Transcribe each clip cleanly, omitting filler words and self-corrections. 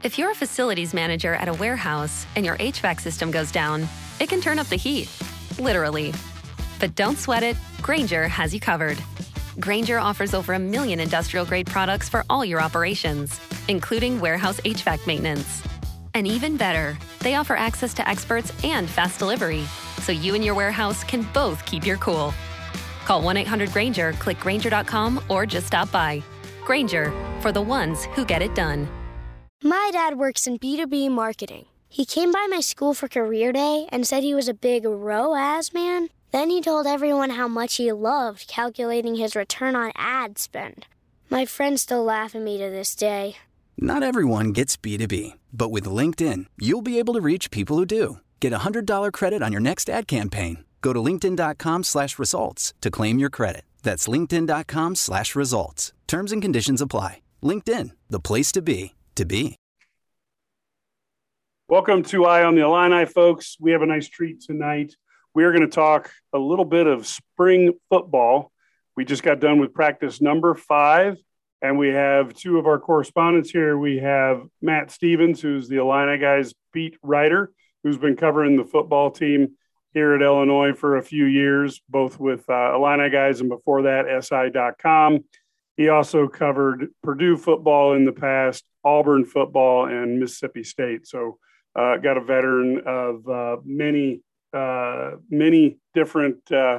If you're a facilities manager at a warehouse and your HVAC system goes down, it can turn up the heat, literally. But don't sweat it, Grainger has you covered. Grainger offers over 1 million industrial-grade products for all your operations, including warehouse HVAC maintenance. And even better, they offer access to experts and fast delivery, so you and your warehouse can both keep your cool. Call 1-800-GRAINGER, click Grainger.com, or just stop by. Grainger, for the ones who get it done. My dad works in B2B marketing. He came by my school for career day and said he was a big ROAS man. Then he told everyone how much he loved calculating his return on ad spend. My friends still laugh at me to this day. Not everyone gets B2B, but with LinkedIn, you'll be able to reach people who do. Get a $100 credit on your next ad campaign. Go to linkedin.com/results to claim your credit. That's linkedin.com/results. Terms and conditions apply. LinkedIn, the place to be, to be. Welcome to Eye on the Illini, folks. We have a nice treat tonight. We are going to talk a little bit of spring football. We just got done with practice number 5, and we have 2 of our correspondents here. We have Matt Stevens, who's the Illini Guys beat writer, who's been covering the football team here at Illinois for a few years, both with Illini Guys and before that, SI.com. He also covered Purdue football in the past, Auburn football, and Mississippi State. So got a veteran of many different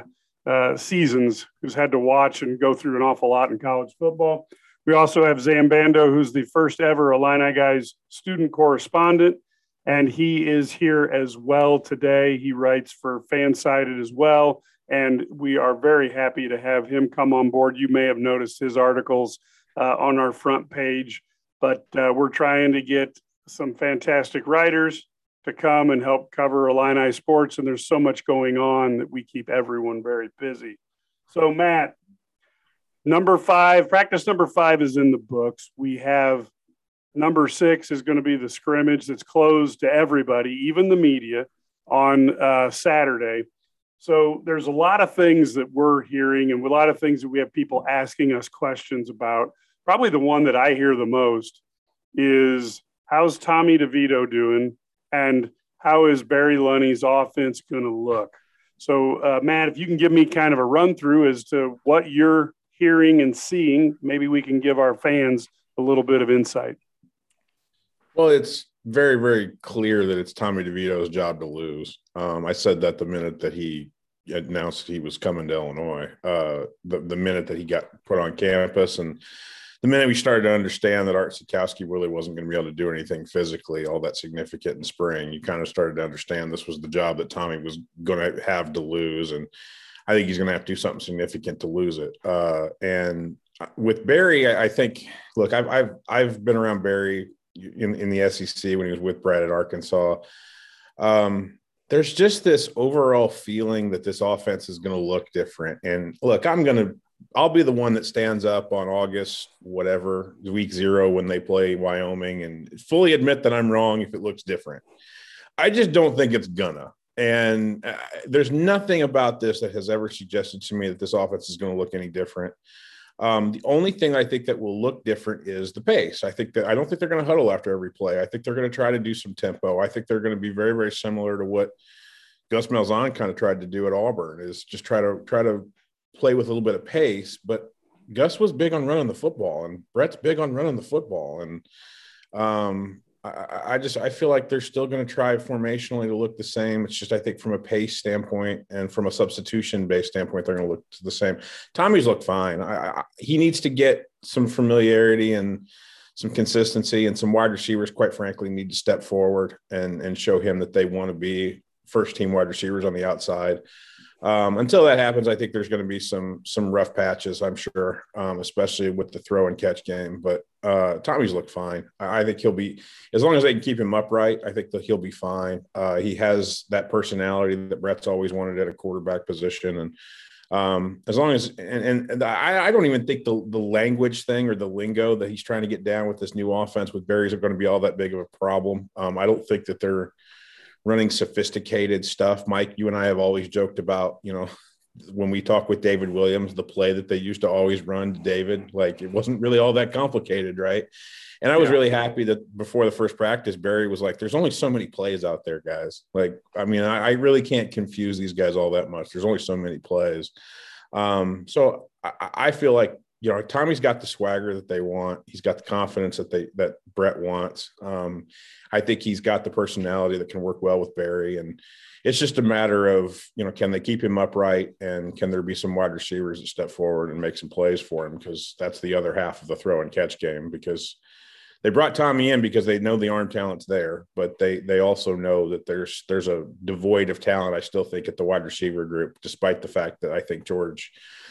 seasons who's had to watch and go through an awful lot in college football. We also have Zam Bando, who's the first ever Illini Guys student correspondent, and he is here as well today. He writes for Fansided as well, and we are very happy to have him come on board. You may have noticed his articles on our front page, but we're trying to get some fantastic writers to come and help cover Illini sports, and there's so much going on that we keep everyone very busy. So, Matt, practice number 5 is in the books. We have number 6 is going to be the scrimmage that's closed to everybody, even the media, on Saturday. So there's a lot of things that we're hearing and a lot of things that we have people asking us questions about. Probably the one that I hear the most is, how's Tommy DeVito doing? And how is Barry Lunney's offense going to look? So, Matt, if you can give me kind of a run through as to what you're hearing and seeing, maybe we can give our fans a little bit of insight. Well, it's very, very clear that it's Tommy DeVito's job to lose. I said that the minute that he announced he was coming to Illinois, the minute that he got put on campus, and the minute we started to understand that Art Sitkowski really wasn't going to be able to do anything physically all that significant in spring, you kind of started to understand this was the job that Tommy was going to have to lose. And I think he's going to have to do something significant to lose it. And with Barry, I think, look, I've been around Barry in the SEC when he was with Brad at Arkansas. There's just this overall feeling that this offense is going to look different. And look, I'll be the one that stands up on August, whatever, week 0 when they play Wyoming, and fully admit that I'm wrong if it looks different. I just don't think it's gonna. And there's nothing about this that has ever suggested to me that this offense is going to look any different. The only thing I think that will look different is the pace. I don't think they're going to huddle after every play. I think they're going to try to do some tempo. I think they're going to be very, very similar to what Gus Malzahn kind of tried to do at Auburn, is just try to play with a little bit of pace. But Gus was big on running the football, and Brett's big on running the football. And I feel like they're still going to try formationally to look the same. It's just, I think from a pace standpoint and from a substitution-based standpoint, they're going to look the same. Tommy's looked fine. He needs to get some familiarity and some consistency, and some wide receivers, quite frankly, need to step forward and show him that they want to be first-team wide receivers on the outside. Until that happens, I think there's going to be some rough patches, I'm sure, especially with the throw and catch game. But Tommy's looked fine. I think he'll be, as long as they can keep him upright, I think that he'll be fine. He has that personality that Brett's always wanted at a quarterback position. And as long as, and I don't even think the language thing or the lingo that he's trying to get down with this new offense with Barry's are going to be all that big of a problem. I don't think that they're running sophisticated stuff. Mike, you and I have always joked about, when we talk with David Williams, the play that they used to always run to David, like it wasn't really all that complicated, right? And I was really happy that before the first practice, Barry was like, there's only so many plays out there, guys. Like, I mean, I really can't confuse these guys all that much. There's only so many plays. So I feel like, you know, Tommy's got the swagger that they want. He's got the confidence that Brett wants. I think he's got the personality that can work well with Barry. And it's just a matter of, you know, can they keep him upright, and can there be some wide receivers that step forward and make some plays for him? Because that's the other half of the throw and catch game, because they brought Tommy in because they know the arm talent's there, but they also know that there's a devoid of talent, I still think, at the wide receiver group, despite the fact that I think George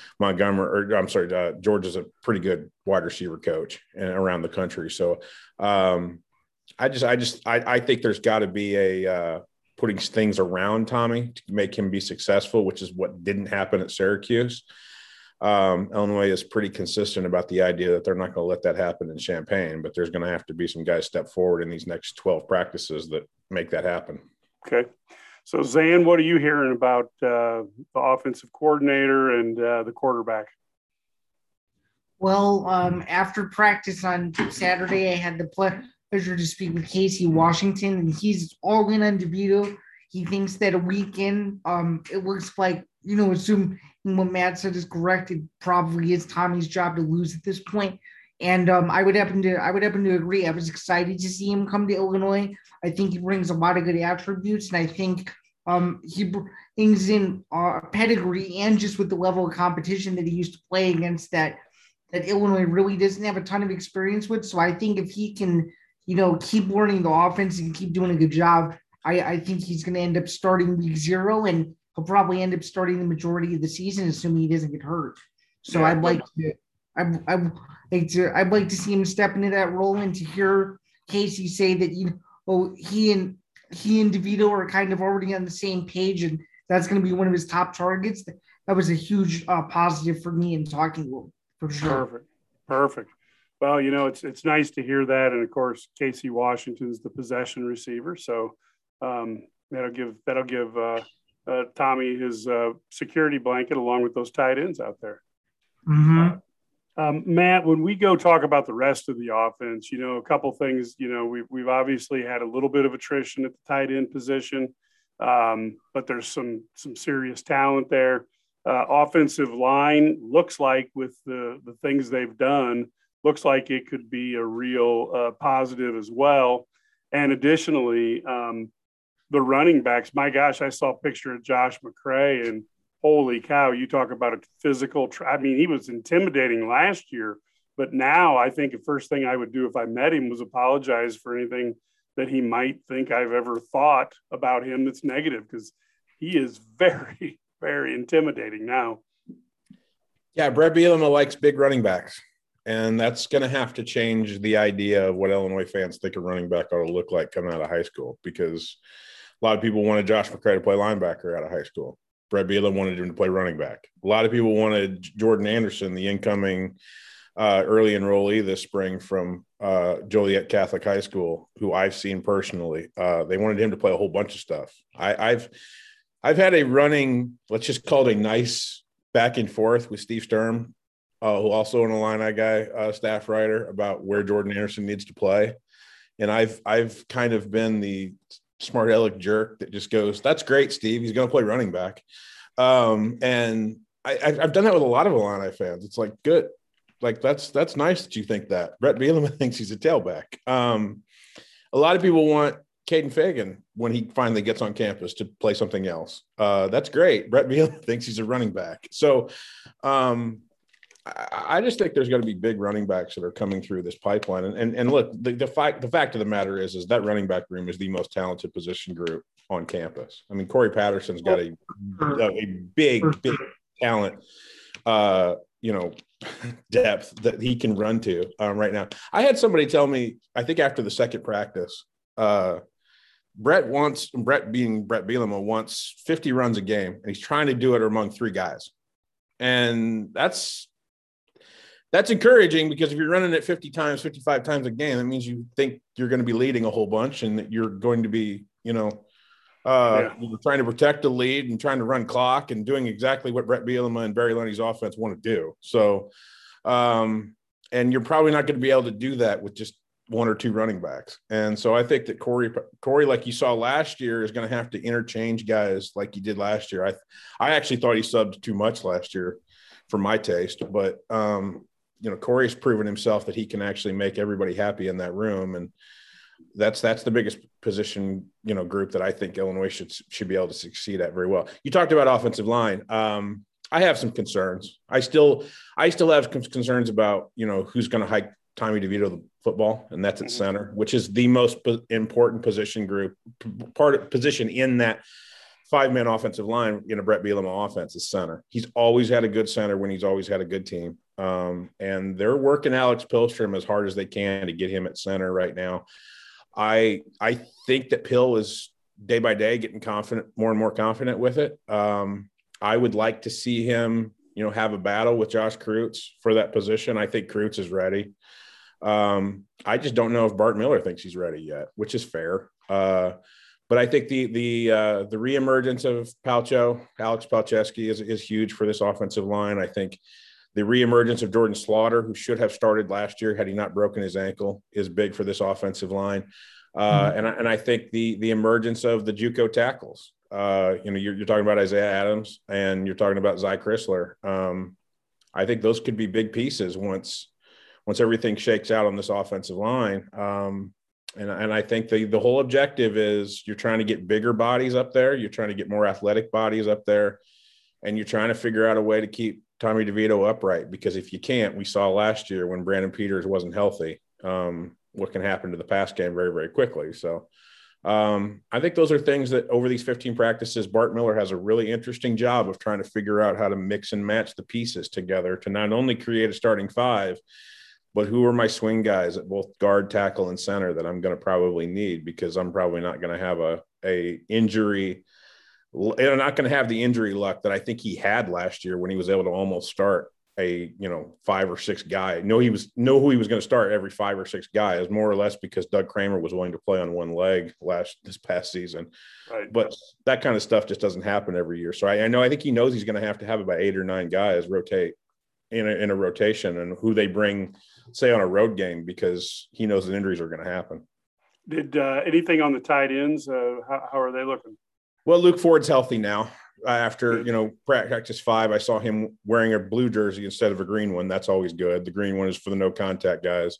is a pretty good wide receiver coach around the country. So I think there's got to be a putting things around Tommy to make him be successful, which is what didn't happen at Syracuse. Illinois is pretty consistent about the idea that they're not going to let that happen in Champaign, but there's going to have to be some guys step forward in these next 12 practices that make that happen. Okay. So, Zan, what are you hearing about the offensive coordinator and the quarterback? Well, after practice on Saturday, I had the pleasure to speak with Casey Washington, and he's all in on DeVito. He thinks that a weekend, it looks like, you know, assume what Matt said is correct, it probably is Tommy's job to lose at this point. And I would happen to agree. I was excited to see him come to Illinois. I think he brings a lot of good attributes, and I think he brings in pedigree, and just with the level of competition that he used to play against that Illinois really doesn't have a ton of experience with. So I think if he can, you know, keep learning the offense and keep doing a good job, I think he's going to end up starting week 0, and he'll probably end up starting the majority of the season, assuming he doesn't get hurt. So yeah, I'd like to see him step into that role, and to hear Casey say that, you know, he and DeVito are kind of already on the same page, and that's going to be one of his top targets. That was a huge positive for me in talking to him, for sure. Perfect. Well, you know, it's nice to hear that, and of course, Casey Washington's the possession receiver, so that'll give Tommy his security blanket along with those tight ends out there. Mm-hmm. Matt, when we go talk about the rest of the offense, you know, a couple things, you know, we've obviously had a little bit of attrition at the tight end position, but there's some serious talent there. Offensive line looks like, with the things they've done, looks like it could be a real positive as well. And additionally, the running backs, my gosh, I saw a picture of Josh McCray, and holy cow, you talk about a physical I mean, he was intimidating last year, but now I think the first thing I would do if I met him was apologize for anything that he might think I've ever thought about him that's negative, because he is very, very intimidating now. Yeah, Brett Bielema likes big running backs, and that's going to have to change the idea of what Illinois fans think a running back ought to look like coming out of high school, because a lot of people wanted Josh McCray to play linebacker out of high school. Brett Bielema wanted him to play running back. A lot of people wanted Jordan Anderson, the incoming early enrollee this spring from Joliet Catholic High School, who I've seen personally. They wanted him to play a whole bunch of stuff. I've had a running, let's just call it a nice back and forth with Steve Sturm, who also an Illini guy, staff writer, about where Jordan Anderson needs to play. And I've kind of been the smart aleck jerk that just goes, that's great, Steve, he's going to play running back. And I've done that with a lot of Illini fans. It's like, good. Like, that's nice that you think that. Brett Bielema thinks he's a tailback. A lot of people want Caden Fagan, when he finally gets on campus, to play something else. That's great. Brett Bielema thinks he's a running back. So I just think there's going to be big running backs that are coming through this pipeline. And look, the fact of the matter is that running back room is the most talented position group on campus. I mean, Corey Patterson's got a big talent, depth that he can run to right now. I had somebody tell me, I think after the second practice, Brett being Brett Bielema, wants 50 runs a game, and he's trying to do it among 3 guys. And that's encouraging, because if you're running it 50 times, 55 times a game, that means you think you're going to be leading a whole bunch, and that you're going to be, Trying to protect the lead and trying to run clock and doing exactly what Brett Bielema and Barry Lundy's offense want to do. So, and you're probably not going to be able to do that with just one or two running backs. And so I think that Corey, like you saw last year, is going to have to interchange guys like he did last year. I actually thought he subbed too much last year for my taste, but Corey's proven himself that he can actually make everybody happy in that room. And that's the biggest position, group that I think Illinois should be able to succeed at very well. You talked about offensive line. I have some concerns. I still have concerns about, who's going to hike Tommy DeVito the football, and that's at center, which is the most important position in that five-man offensive line in a Brett Bielema offense is center. He's always had a good center when he's always had a good team. And they're working Alex Pihlstrom as hard as they can to get him at center right now. I think that Pill is day by day getting more and more confident with it. I would like to see him, have a battle with Josh Kreutz for that position. I think Kreutz is ready. I just don't know if Bart Miller thinks he's ready yet, which is fair. But I think the reemergence of Alex Palczewski is huge for this offensive line. I think the reemergence of Jordan Slaughter, who should have started last year had he not broken his ankle, is big for this offensive line. And I think the emergence of the JUCO tackles. You're talking about Isaiah Adams and you're talking about Zy Chrysler. I think those could be big pieces once everything shakes out on this offensive line. And I think the whole objective is you're trying to get bigger bodies up there. You're trying to get more athletic bodies up there. And you're trying to figure out a way to keep Tommy DeVito upright, because if you can't, we saw last year when Brandon Peters wasn't healthy, what can happen to the pass game very, very quickly. So I think those are things that over these 15 practices, Bart Miller has a really interesting job of trying to figure out how to mix and match the pieces together to not only create a starting five, but who are my swing guys at both guard, tackle, and center that I'm going to probably need, because I'm probably not going to have a injury. I'm not going to have the injury luck that I think he had last year when he was able to almost start a 5 or 6 guy. Know who he was going to start every 5 or 6 guys, more or less because Doug Kramer was willing to play on one leg this past season. Right. But that kind of stuff just doesn't happen every year. So I think he knows he's going to have about 8 or 9 guys rotate in a rotation, and who they bring, say, on a road game, because he knows that injuries are going to happen. Did anything on the tight ends? How are they looking? Well, Luke Ford's healthy now. After, practice 5, I saw him wearing a blue jersey instead of a green one. That's always good. The green one is for the no contact guys.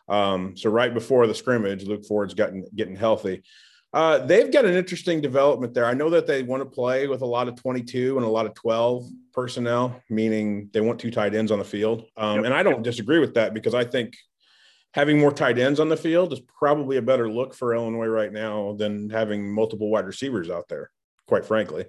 So right before the scrimmage, Luke Ford's getting healthy. They've got an interesting development there. I know that they want to play with a lot of 22 and a lot of 12 personnel, meaning they want 2 tight ends on the field. And I don't disagree with that, because I think having more tight ends on the field is probably a better look for Illinois right now than having multiple wide receivers out there, quite frankly.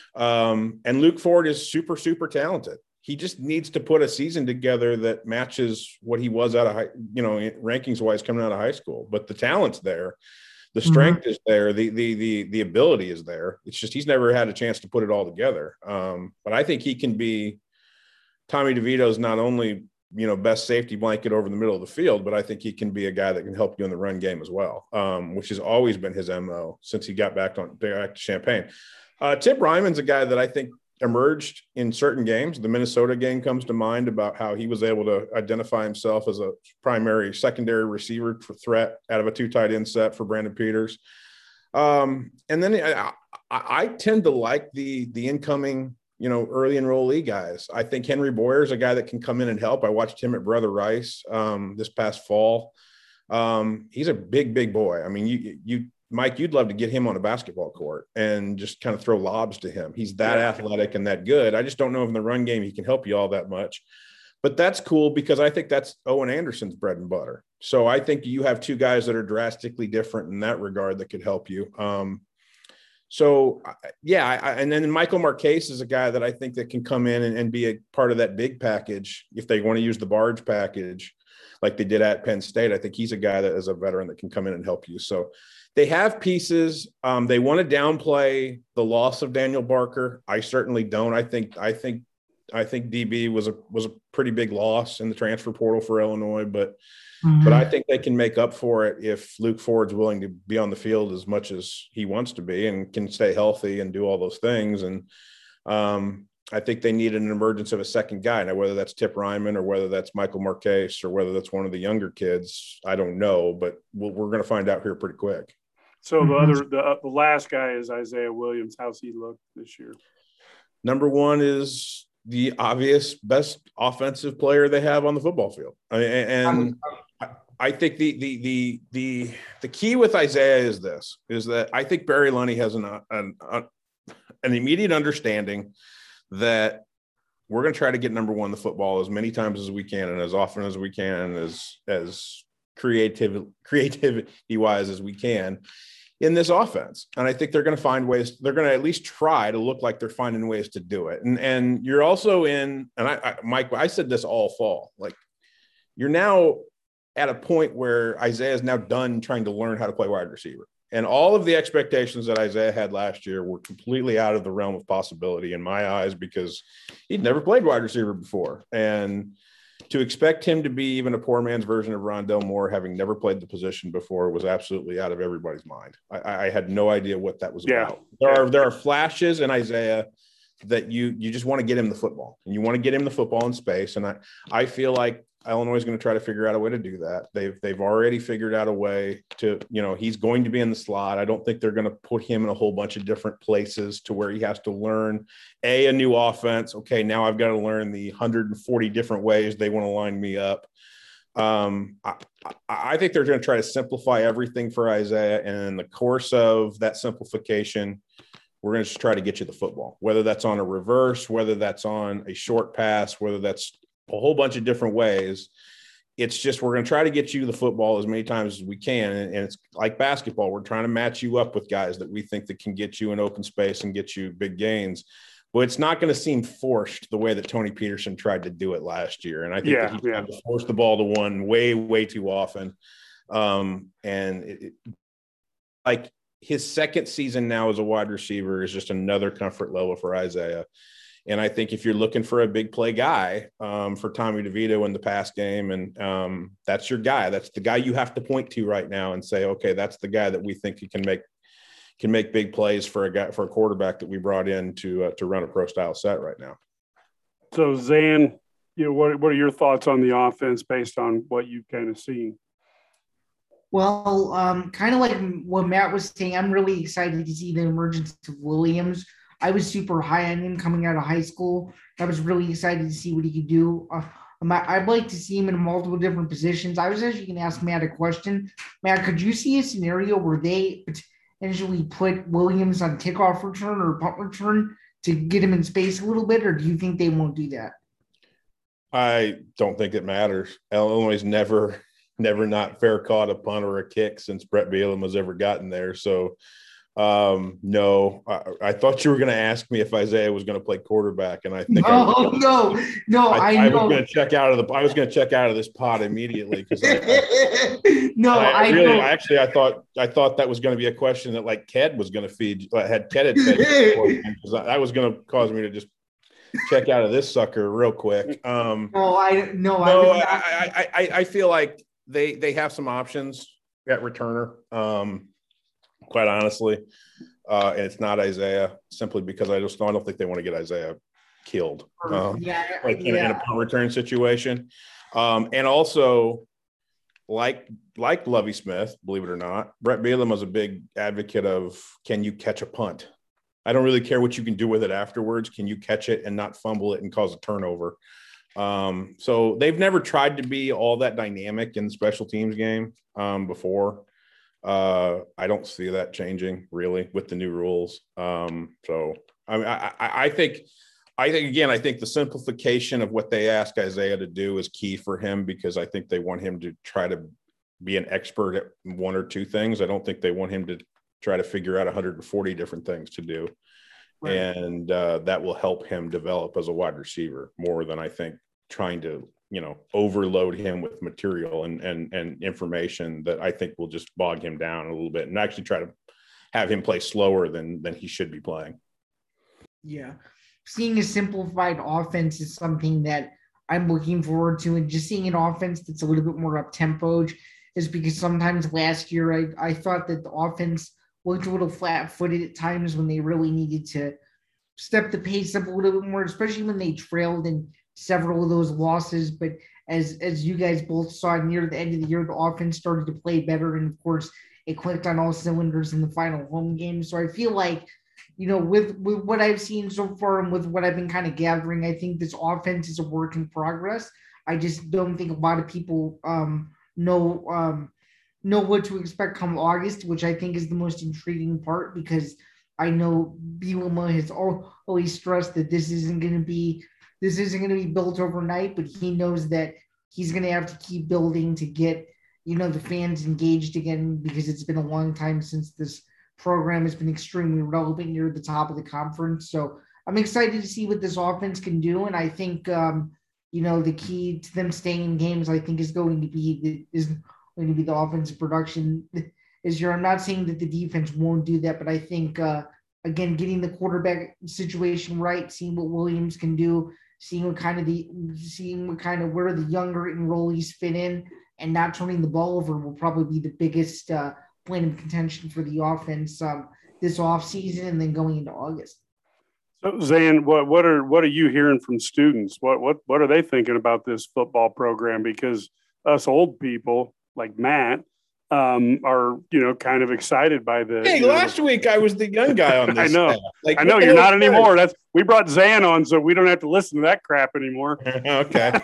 And Luke Ford is super, super talented. He just needs to put a season together that matches what he was out of rankings wise coming out of high school. But the talent's there. The strength is there. The ability is there. It's just he's never had a chance to put it all together. But I think he can be Tommy DeVito's not only best safety blanket over the middle of the field, but I think he can be a guy that can help you in the run game as well, which has always been his MO since he got back to Champaign. Tip Ryman's a guy that I think emerged in certain games. The Minnesota game comes to mind about how he was able to identify himself as a secondary receiver threat out of a 2 tight end set for Brandon Peters. And then I tend to like the incoming, early enrollee guys. I think Henry Boyer is a guy that can come in and help. I watched him at Brother Rice this past fall. He's a big boy. I mean, Mike, you'd love to get him on a basketball court and just kind of throw lobs to him. He's that athletic and that good. I just don't know if in the run game he can help you all that much. But that's cool, because I think that's Owen Anderson's bread and butter. So I think you have 2 guys that are drastically different in that regard that could help you. And then Michael Marquez is a guy that I think that can come in and be a part of that big package if they want to use the barge package like they did at Penn State. I think he's a guy that is a veteran that can come in and help you. So they have pieces. They want to downplay the loss of Daniel Barker. I certainly don't. I think DB was a pretty big loss in the transfer portal for Illinois, but But I think they can make up for it if Luke Ford's willing to be on the field as much as he wants to be and can stay healthy and do all those things. And I think they need an emergence of a second guy. Now, whether that's Tip Ryman or whether that's Michael Marquez or whether that's one of the younger kids, I don't know, but we're going to find out here pretty quick. So the last guy is Isaiah Williams. How's he look this year? Number one is the obvious best offensive player they have on the football field. I think the key with Isaiah is that I think Barry Lunney has an immediate understanding that we're going to try to get number one the football as many times as we can and as often as we can, as creativity wise as we can in this offense. And I think they're going to find ways. They're going to at least try to look like they're finding ways to do it. And you're also Mike, I said this all fall, like you're now at a point where Isaiah is now done trying to learn how to play wide receiver. And all of the expectations that Isaiah had last year were completely out of the realm of possibility in my eyes because he'd never played wide receiver before. And to expect him to be even a poor man's version of Rondell Moore, having never played the position before, was absolutely out of everybody's mind. I had no idea what that was about. There are flashes in Isaiah that you just want to get him the football, and you want to get him the football in space. And I feel like Illinois is going to try to figure out a way to do that. They've already figured out a way to, he's going to be in the slot. I don't think they're going to put him in a whole bunch of different places to where he has to learn a new offense. Okay, now I've got to learn the 140 different ways they want to line me up. I think they're going to try to simplify everything for Isaiah. And in the course of that simplification, we're going to just try to get you the football, whether that's on a reverse, whether that's on a short pass, whether that's a whole bunch of different ways. It's just, we're going to try to get you the football as many times as we can. And it's like basketball. We're trying to match you up with guys that we think that can get you in open space and get you big gains. But it's not going to seem forced the way that Tony Peterson tried to do it last year. And I think that he tried to force the ball to one way, way too often. Like his second season now as a wide receiver is just another comfort level for Isaiah. And I think if you're looking for a big play guy for Tommy DeVito in the pass game, and that's your guy, that's the guy you have to point to right now and say, okay, that's the guy that we think he can make big plays for a quarterback that we brought in to run a pro style set right now. So Zan, what are your thoughts on the offense based on what you've kind of seen? Well, kind of like what Matt was saying, I'm really excited to see the emergence of Williams. I was super high on him coming out of high school. I was really excited to see what he could do. I'd like to see him in multiple different positions. I was actually going to ask Matt a question. Matt, could you see a scenario where they potentially put Williams on kickoff return or punt return to get him in space a little bit, or do you think they won't do that? I don't think it matters. Illinois never not fair caught a punt or a kick since Brett Bielema has ever gotten there. So, no, I thought you were going to ask me if Isaiah was going to play quarterback, and I think I was going to check out of this pod immediately because I thought that was going to be a question that like Ked was going to feed. Had Ked because that was going to cause me to just check out of this sucker real quick. I feel like they have some options at returner. Quite honestly, and it's not Isaiah simply because I don't think they want to get Isaiah killed in a punt return situation. And also, like Lovie Smith, believe it or not, Brett Bielema was a big advocate of, can you catch a punt? I don't really care what you can do with it afterwards. Can you catch it and not fumble it and cause a turnover? So they've never tried to be all that dynamic in the special teams game before. I don't see that changing really with the new rules. So I think the simplification of what they ask Isaiah to do is key for him because I think they want him to try to be an expert at one or two things. I don't think they want him to try to figure out 140 different things to do. Right. And that will help him develop as a wide receiver more than I think trying to, overload him with material and information that I think will just bog him down a little bit and actually try to have him play slower than he should be playing. Yeah. Seeing a simplified offense is something that I'm looking forward to, and just seeing an offense that's a little bit more up tempo, is because sometimes last year I thought that the offense looked a little flat footed at times when they really needed to step the pace up a little bit more, especially when they trailed in several of those losses. But as you guys both saw near the end of the year, the offense started to play better, and of course it clicked on all cylinders in the final home game. So I feel like, with what I've seen so far and with what I've been kind of gathering, I think this offense is a work in progress. I just don't think a lot of people know what to expect come August, which I think is the most intriguing part, because I know Bielema has always stressed that this isn't going to be built overnight, but he knows that he's going to have to keep building to get the fans engaged again, because it's been a long time since this program has been extremely relevant near the top of the conference. So I'm excited to see what this offense can do, and I think the key to them staying in games, I think, is going to be the offensive production this year. I'm not saying that the defense won't do that, but I think again, getting the quarterback situation right, seeing what Williams can do, seeing what kind of where the younger enrollees fit in, and not turning the ball over will probably be the biggest point of contention for the offense this offseason and then going into August. So Zan, what are you hearing from students? What are they thinking about this football program? Because us old people like Matt are kind of excited by the. Hey, last week I was the young guy on this. I know. I know you're not anymore. We brought Zan on, so we don't have to listen to that crap anymore. Okay.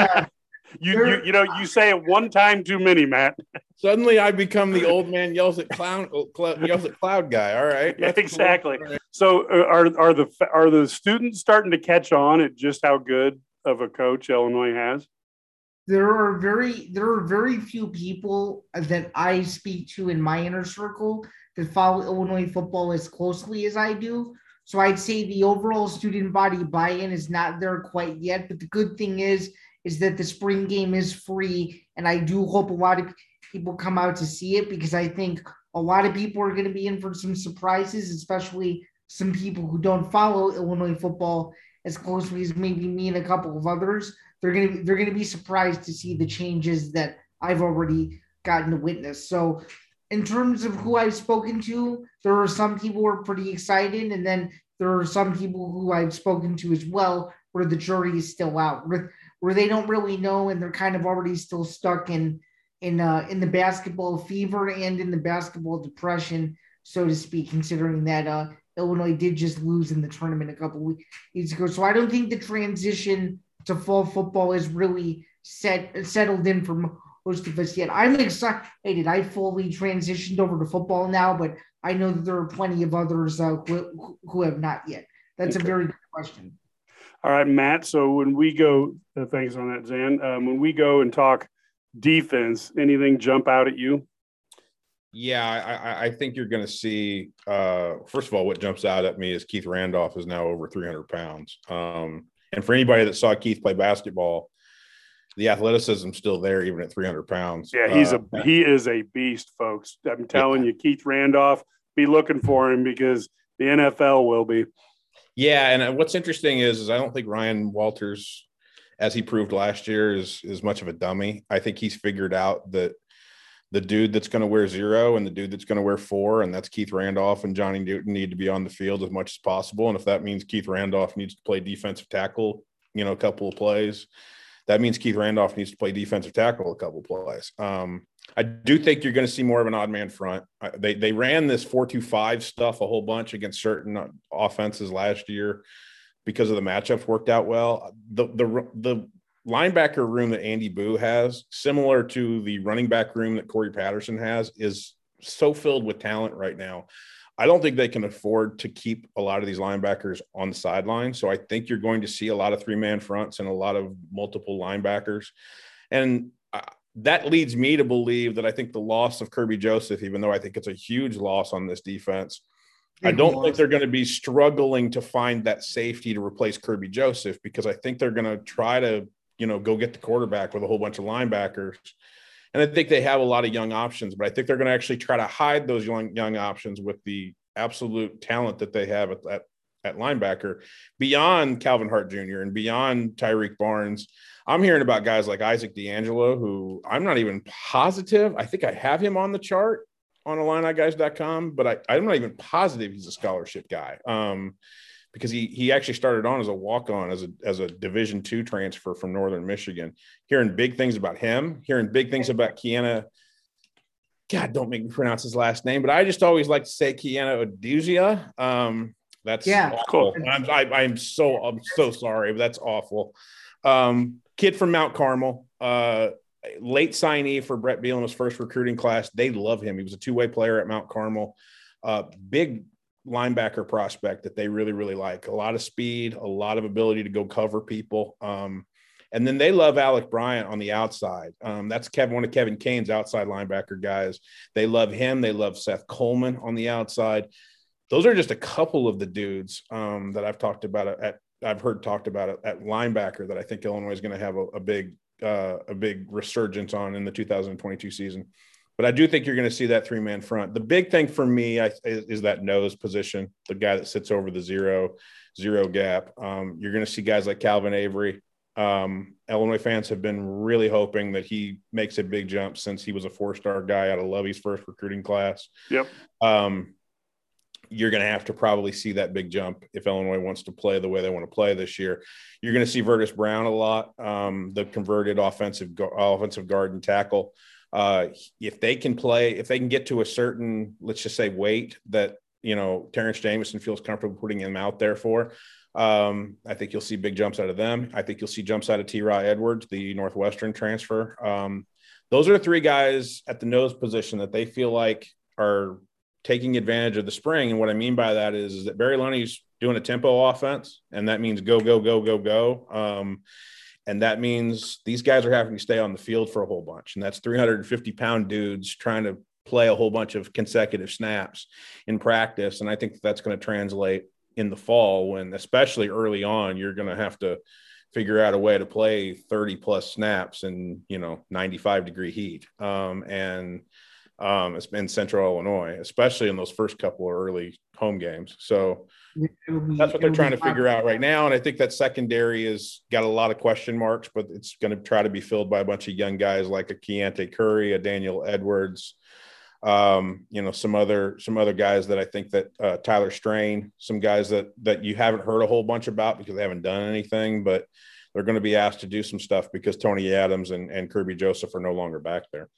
You say it one time too many, Matt. Suddenly I become the old man yells at cloud guy. All right. Yeah, exactly. Cool. So are the students starting to catch on at just how good of a coach Illinois has? There are very few people that I speak to in my inner circle that follow Illinois football as closely as I do. So I'd say the overall student body buy-in is not there quite yet. But the good thing is that the spring game is free, and I do hope a lot of people come out to see it, because I think a lot of people are going to be in for some surprises, especially some people who don't follow Illinois football as closely as maybe me and a couple of others. They're going to be surprised to see the changes that I've already gotten to witness. So in terms of who I've spoken to, there are some people who are pretty excited, and then there are some people who I've spoken to as well where the jury is still out, where they don't really know, and they're kind of already still stuck in the basketball fever and in the basketball depression, so to speak, considering that Illinois did just lose in the tournament a couple weeks ago. So I don't think the transition to fall football is really settled in for most of us yet. I'm excited. I fully transitioned over to football now, but I know that there are plenty of others who have not yet. That's okay. A very good question. All right, Matt. So when we go, thanks on that, Zan. When we go and talk defense, anything jump out at you? Yeah, I think you're going to see, first of all, what jumps out at me is Keith Randolph is now over 300 pounds. And for anybody that saw Keith play basketball, the athleticism's still there even at 300 pounds. Yeah, he is a beast, folks. I'm telling you, Keith Randolph, be looking for him, because the NFL will be. Yeah, and what's interesting is I don't think Ryan Walters, as he proved last year, is much of a dummy. I think he's figured out that the dude that's going to wear 0 and the dude that's going to wear 4, and that's Keith Randolph and Johnny Newton, need to be on the field as much as possible. And if that means Keith Randolph needs to play defensive tackle, a couple of plays, that means Keith Randolph needs to play defensive tackle a couple of plays. I do think you're going to see more of an odd man front. They ran this 4-2-5 stuff a whole bunch against certain offenses last year because of the matchups worked out well. The linebacker room that Andy Boo has, similar to the running back room that Corey Patterson has, is so filled with talent right now. I don't think they can afford to keep a lot of these linebackers on the sideline. So I think you're going to see a lot of 3-man fronts and a lot of multiple linebackers. And that leads me to believe that I think the loss of Kirby Joseph, even though I think it's a huge loss on this defense, I don't think they're going to be struggling to find that safety to replace Kirby Joseph, because I think they're going to try to, go get the quarterback with a whole bunch of linebackers. And I think they have a lot of young options, but I think they're going to actually try to hide those young options with the absolute talent that they have at linebacker, beyond Calvin Hart Jr. and beyond Tyreek Barnes. I'm hearing about guys like Isaac D'Angelo, who I'm not even positive. I think I have him on the chart on IlliniGuys.com, but I'm not even positive he's a scholarship guy. Because he actually started on as a walk-on, as a Division II transfer from Northern Michigan. Hearing big things about him, hearing big things about Kiana. God, don't make me pronounce his last name, but I just always like to say Kiana Oduzia. That's awful. Cool. I'm so sorry, but that's awful. Kid from Mount Carmel, late signee for Brett Bielema's first recruiting class. They love him. He was a two-way player at Mount Carmel. Big linebacker prospect that they really, really like. A lot of speed, a lot of ability to go cover people. And then they love Alec Bryant on the outside. That's one of Kevin Kane's outside linebacker guys. They love him. They love Seth Coleman on the outside. Those are just a couple of the dudes that I've heard talked about at linebacker that I think Illinois is going to have a big resurgence on in the 2022 season. But I do think you're going to see that three-man front. The big thing for me is that nose position, the guy that sits over the zero gap. You're going to see guys like Calvin Avery. Illinois fans have been really hoping that he makes a big jump since he was a four-star guy out of Lovey's first recruiting class. Yep. You're going to have to probably see that big jump if Illinois wants to play the way they want to play this year. You're going to see Vertus Brown a lot, the converted offensive guard and tackle. If they can get to a certain, let's just say, weight that, Terrence Jamison feels comfortable putting him out there for, I think you'll see big jumps out of them. I think you'll see jumps out of T-Raw Edwards, the Northwestern transfer. Those are three guys at the nose position that they feel like are taking advantage of the spring. And what I mean by that is that Barry Lunny's doing a tempo offense, and that means go, go, go, go, go. And that means these guys are having to stay on the field for a whole bunch. And that's 350-pound dudes trying to play a whole bunch of consecutive snaps in practice. And I think that's going to translate in the fall when, especially early on, you're going to have to figure out a way to play 30-plus snaps in, 95-degree heat. It's been Central Illinois, especially in those first couple of early home games. So that's what they're trying to figure out right now. And I think that secondary has got a lot of question marks, but it's going to try to be filled by a bunch of young guys like a Keontae Curry, a Daniel Edwards, some other guys that I think that Tyler Strain, some guys that you haven't heard a whole bunch about because they haven't done anything, but they're going to be asked to do some stuff because Tony Adams and Kirby Joseph are no longer back there.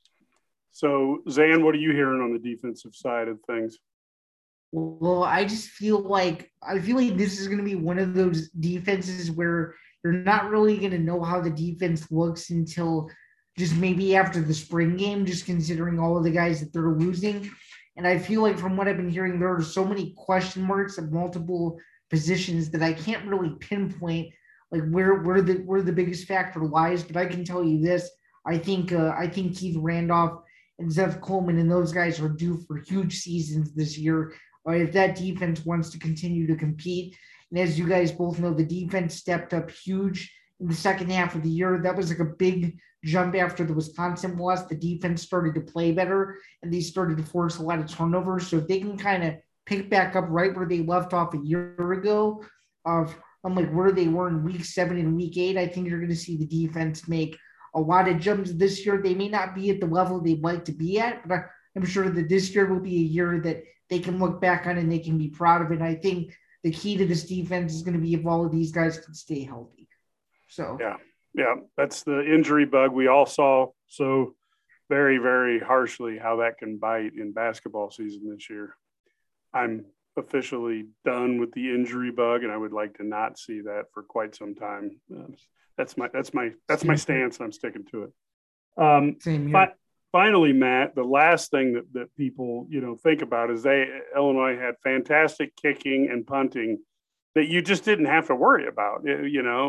So, Zan, what are you hearing on the defensive side of things? Well, I feel like this is going to be one of those defenses where you're not really going to know how the defense looks until just maybe after the spring game, just considering all of the guys that they're losing. And I feel like from what I've been hearing, there are so many question marks at multiple positions that I can't really pinpoint like where the biggest factor lies. But I can tell you this: I think Keith Randolph and Seth Coleman and those guys are due for huge seasons this year. If that defense wants to continue to compete. And as you guys both know, the defense stepped up huge in the second half of the year. That was like a big jump after the Wisconsin loss. The defense started to play better and they started to force a lot of turnovers. So if they can kind of pick back up right where they left off a year ago of like where they were in week 7 and week 8, I think you're going to see the defense make a lot of jumps this year. They may not be at the level they'd like to be at, but I'm sure that this year will be a year that they can look back on and they can be proud of it. And I think the key to this defense is going to be if all of these guys can stay healthy. So yeah, that's the injury bug we all saw so very, very harshly how that can bite in basketball season this year. I'm officially done with the injury bug, and I would like to not see that for quite some time. That's my stance, and I'm sticking to it. Same here. Finally, Matt, the last thing that people think about is Illinois had fantastic kicking and punting that you just didn't have to worry about. With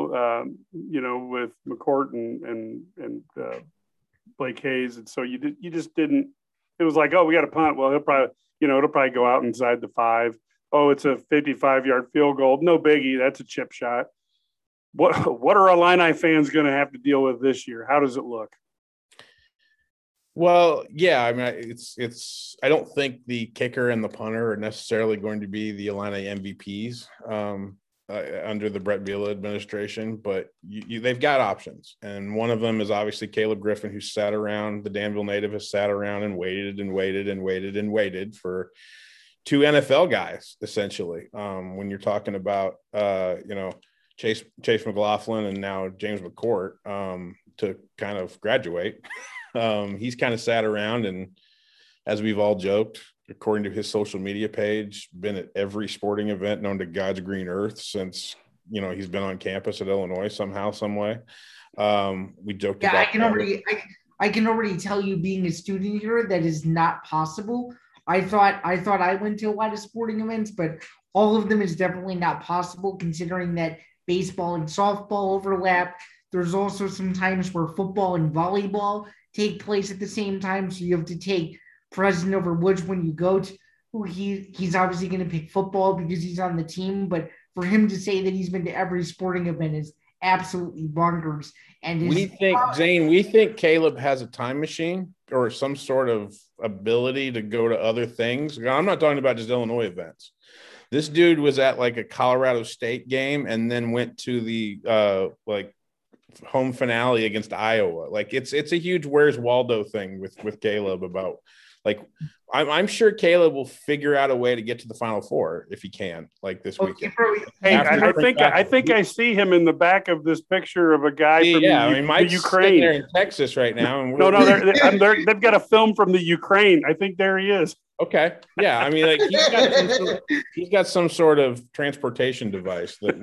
McCourt and Blake Hayes, and so you just didn't. It was like, oh, we got to punt. Well, it'll probably go out inside the 5. Oh, it's a 55-yard field goal. No biggie. That's a chip shot. What are Illini fans going to have to deal with this year? How does it look? Well, yeah, I mean, it's. I don't think the kicker and the punter are necessarily going to be the Illini MVPs under the Brett Vila administration, but they've got options, and one of them is obviously Caleb Griffin, who sat around. The Danville native has sat around and waited and waited and waited and waited for two NFL guys, essentially. When you're talking about Chase McLaughlin and now James McCourt to kind of graduate. He's kind of sat around and, as we've all joked, according to his social media page, been at every sporting event known to God's green earth since, he's been on campus at Illinois somehow, some way. We joked about I can already tell you, being a student here, that is not possible. I thought I went to a lot of sporting events, but all of them is definitely not possible, considering that baseball and softball overlap. There's also some times where football and volleyball take place at the same time, so you have to take precedent over which one you go to. He's obviously going to pick football because he's on the team, but for him to say that he's been to every sporting event is absolutely bonkers. And we think Caleb has a time machine or some sort of ability to go to other things. I'm not talking about just Illinois events. This dude was at like a Colorado State game and then went to the home finale against Iowa. Like it's a huge Where's Waldo thing with Caleb about, like, I'm sure Caleb will figure out a way to get to the Final Four if he can, like this weekend. Hey, I think I see him in the back of this picture of a guy from the Ukraine. There in Texas right now. And they've got a film from the Ukraine. I think there he is. Okay, yeah, I mean, like he's got some sort of transportation device that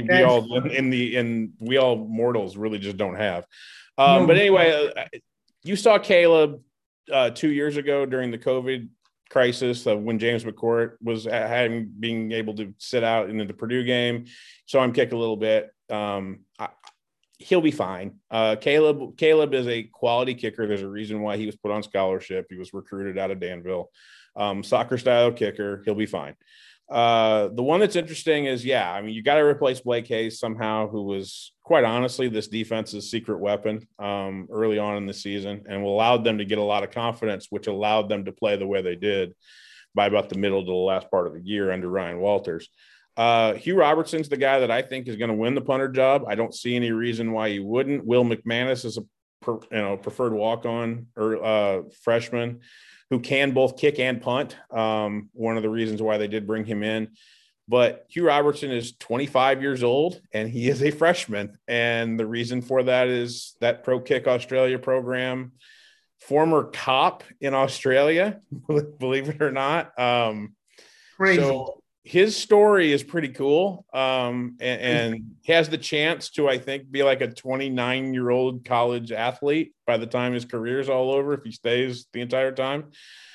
we all mortals really just don't have. But anyway, you saw Caleb 2 years ago during the COVID crisis when James McCourt was being able to sit out in the Purdue game. Saw him kick a little bit. He'll be fine. Caleb is a quality kicker. There's a reason why he was put on scholarship. He was recruited out of Danville. Soccer style kicker. He'll be fine. The one that's interesting is, you got to replace Blake Hayes somehow, who was, quite honestly, this defense's secret weapon early on in the season, and allowed them to get a lot of confidence, which allowed them to play the way they did by about the middle to the last part of the year under Ryan Walters. Hugh Robertson's the guy that I think is going to win the punter job. I don't see any reason why he wouldn't. Will McManus is a preferred walk-on or freshman who can both kick and punt. One of the reasons why they did bring him in. But Hugh Robertson is 25 years old, and he is a freshman. And the reason for that is that Pro Kick Australia program, former cop in Australia, believe it or not. Crazy. So his story is pretty cool. And he has the chance to, I think, be like a 29-year-old college athlete by the time his career is all over, if he stays the entire time.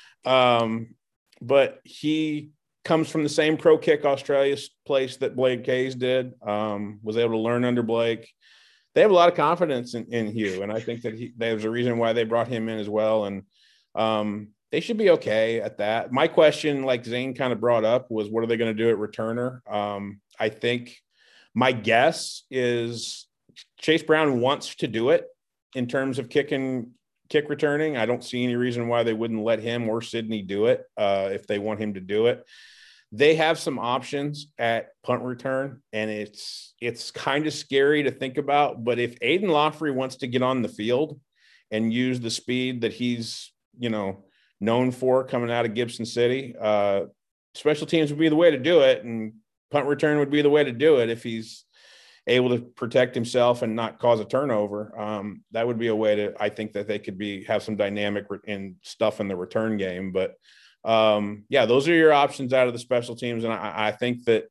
But he comes from the same Pro Kick Australia place that Blake Hayes did, was able to learn under Blake. They have a lot of confidence in Hugh, and I think that there's a reason why they brought him in as well. And they should be okay at that. My question, like Zane kind of brought up, was what are they going to do at returner? I think my guess is Chase Brown wants to do it in terms of kick returning. I don't see any reason why they wouldn't let him or Sydney do it if they want him to do it. They have some options at punt return, and it's kind of scary to think about. But if Aiden Lawfrey wants to get on the field and use the speed that he's, known for coming out of Gibson City, special teams would be the way to do it, and punt return would be the way to do it if he's able to protect himself and not cause a turnover. That would be a way to, I think, that they could have some dynamic in stuff in the return game. But those are your options out of the special teams. And I think that,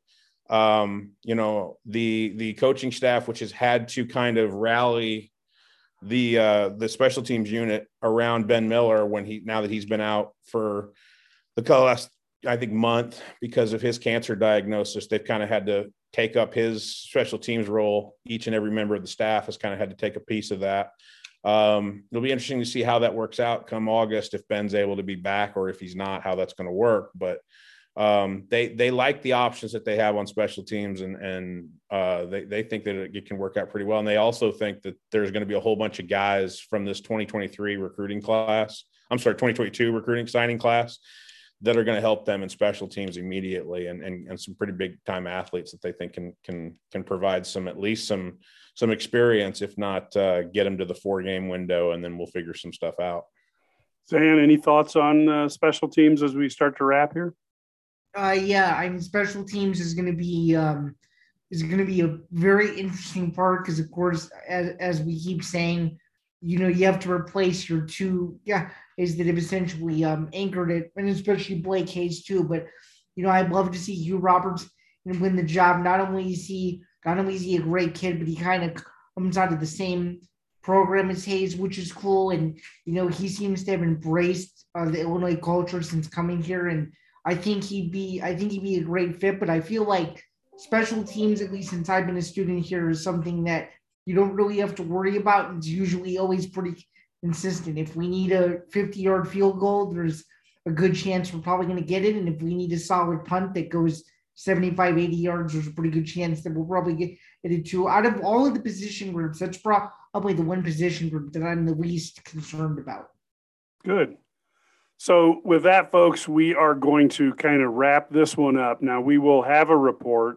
the coaching staff, which has had to kind of rally the special teams unit around Ben Miller now that he's been out for the last, I think, month because of his cancer diagnosis, they've kind of had to take up his special teams role. Each and every member of the staff has kind of had to take a piece of that. It'll be interesting to see how that works out come August, if Ben's able to be back or if he's not, how that's going to work. But They like the options that they have on special teams, and they think that it can work out pretty well. And they also think that there's going to be a whole bunch of guys from this 2022 recruiting signing class that are going to help them in special teams immediately, and some pretty big time athletes that they think can provide at least some experience, if not get them to the 4-game window, and then we'll figure some stuff out. Zan, any thoughts on special teams as we start to wrap here? Yeah, I mean, special teams is going to be a very interesting part because, of course, as we keep saying, you have to replace your two guys that have essentially anchored it, and especially Blake Hayes too. But I'd love to see Hugh Roberts win the job. Not only is he a great kid, but he kind of comes out of the same program as Hayes, which is cool. And he seems to have embraced the Illinois culture since coming here, and I think he'd be a great fit. But I feel like special teams, at least since I've been a student here, is something that you don't really have to worry about. It's usually always pretty consistent. If we need a 50-yard field goal, there's a good chance we're probably going to get it. And if we need a solid punt that goes 75, 80 yards, there's a pretty good chance that we'll probably get it too. Out of all of the position groups, that's probably the one position group that I'm the least concerned about. Good. So with that, folks, we are going to kind of wrap this one up. Now, we will have a report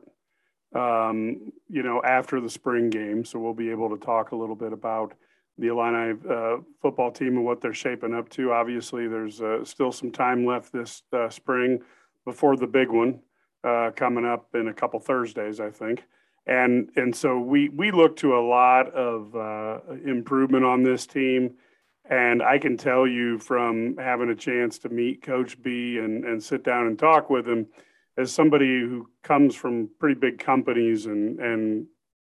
after the spring game. So we'll be able to talk a little bit about the Illini football team and what they're shaping up to. Obviously, there's still some time left this spring before the big one coming up in a couple Thursdays, I think. And so we look to a lot of improvement on this team. And I can tell you from having a chance to meet Coach B and sit down and talk with him, as somebody who comes from pretty big companies, and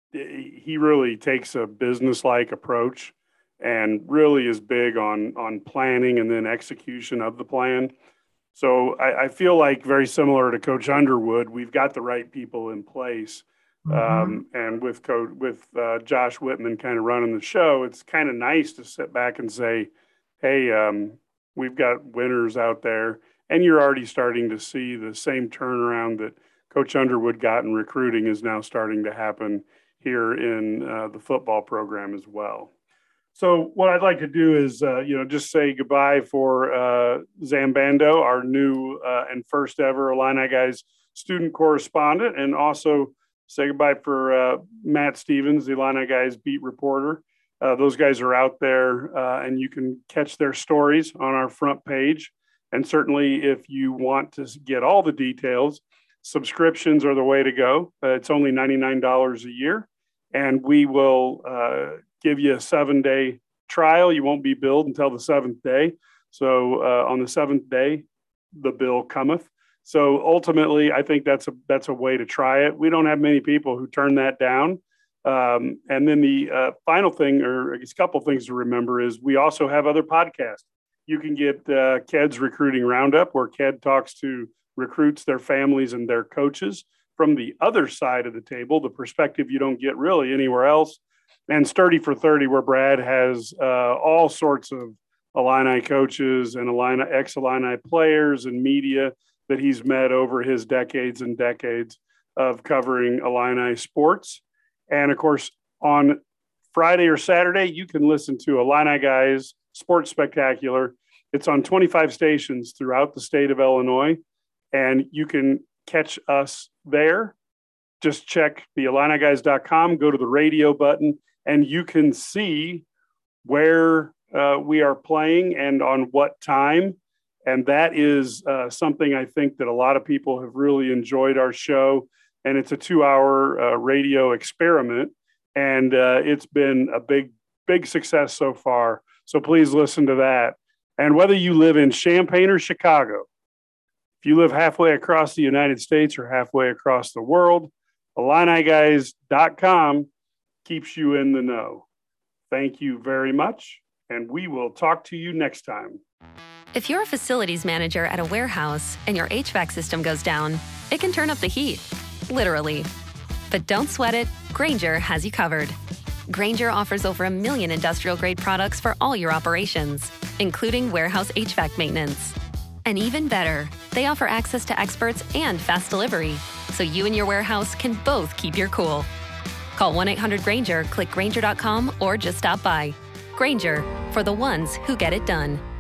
he really takes a business-like approach and really is big on planning and then execution of the plan. So I feel like very similar to Coach Underwood, we've got the right people in place. And with Josh Whitman kind of running the show, it's kind of nice to sit back and say, hey, we've got winners out there. And you're already starting to see the same turnaround that Coach Underwood got in recruiting is now starting to happen here in the football program as well. So what I'd like to do is, just say goodbye for Zambando, our new and first ever Illini Guys student correspondent, and also say goodbye for Matt Stevens, the Illini Guys beat reporter. Those guys are out there, and you can catch their stories on our front page. And certainly if you want to get all the details, subscriptions are the way to go. It's only $99 a year, and we will give you a 7-day trial. You won't be billed until the 7th day. So on the 7th day, the bill cometh. So ultimately, I think that's a way to try it. We don't have many people who turn that down. And then the final thing, or I guess a couple things to remember, is we also have other podcasts. You can get Ked's Recruiting Roundup, where Ked talks to recruits, their families, and their coaches from the other side of the table, the perspective you don't get really anywhere else. And Sturdy for 30, where Brad has all sorts of Illini coaches and ex-Illini players and media that he's met over his decades and decades of covering Illini sports. And of course, on Friday or Saturday, you can listen to Illini Guys Sports Spectacular. It's on 25 stations throughout the state of Illinois, and you can catch us there. Just check the IlliniGuys.com, go to the radio button, and you can see where we are playing and on what time. And that is something I think that a lot of people have really enjoyed our show. And it's a 2-hour radio experiment. And it's been a big success so far. So please listen to that. And whether you live in Champaign or Chicago, if you live halfway across the United States or halfway across the world, IlliniGuys.com keeps you in the know. Thank you very much. And we will talk to you next time. If you're a facilities manager at a warehouse and your HVAC system goes down, it can turn up the heat, literally. But don't sweat it, Grainger has you covered. Grainger offers over 1 million industrial-grade products for all your operations, including warehouse HVAC maintenance. And even better, they offer access to experts and fast delivery, so you and your warehouse can both keep your cool. Call 1-800-GRAINGER, click Grainger.com, or just stop by. Grainger, for the ones who get it done.